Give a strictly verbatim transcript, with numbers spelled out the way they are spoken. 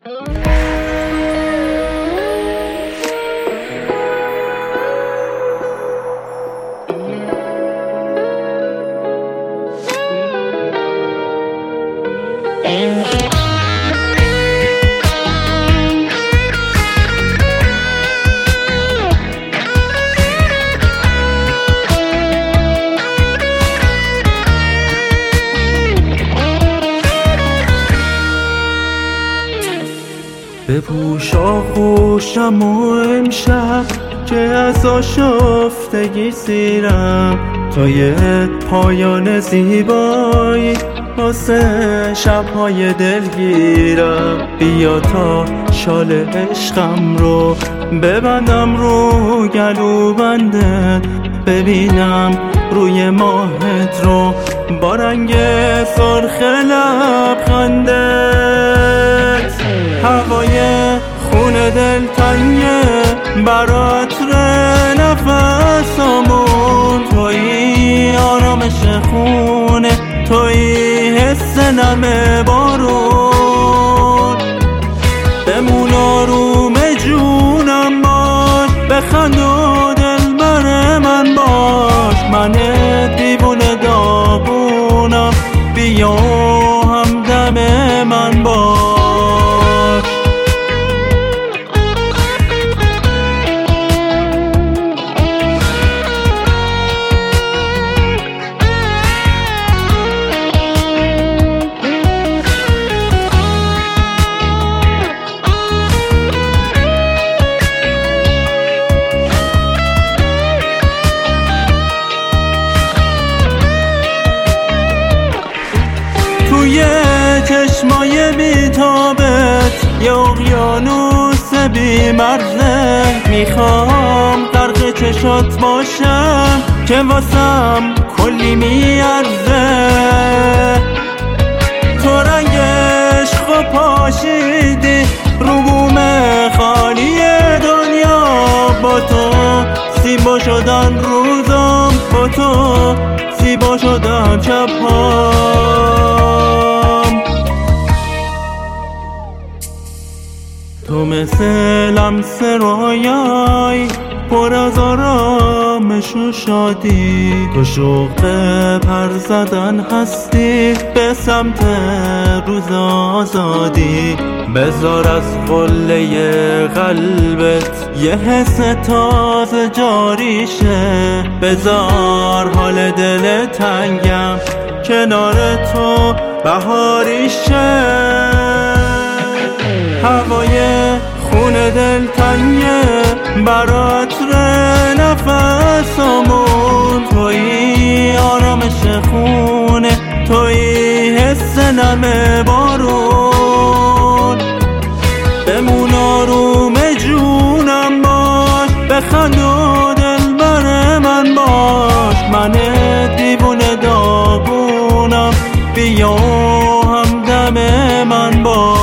بپوش آغوشم و امشب که از آشفتگی سیرم تا یه پایان زیبایی واسه شبهای دلگیرم. بیا تا شال عشقم رو ببندم رو گلو بندت، ببینم روی ماهت رو با رنگ سرخ لبخندت. هوای خون دلتنگه برات ره نفسامون، تویی آرامش خونه، تویی حس نم بارون. بمون آروم جونم باش، بخند و دلبر من باش. من دیوونه داغونم، بیا همدم من باش. توی چشمای بیتابت یه اقیانوس بی مرزه، میخوام غرق چشات باشم که واسم کلی میارزه. تو رنگ عشق و پاشیدی رو بوم خالی دنیا، با تو زیبا شدن روزام، با تو زیبا شدن شب‌هام. تو مثل لمس رویایی پر از آرامش و شادی، تو شوق پر زدن هستی به سمت روز آزادی. بذار از قله قلبت یه حس تازه جاری شه، بذار حال دل تنگم کنار تو بهاری شه. هوای خون دلتنگه برات ره نفسامون، تویی آرامش خونه، تویی حس نم بارون. بمون آروم جونم باش، بخند و دلبر من باش. من دیوونه داغونم، بیا همدم من باش.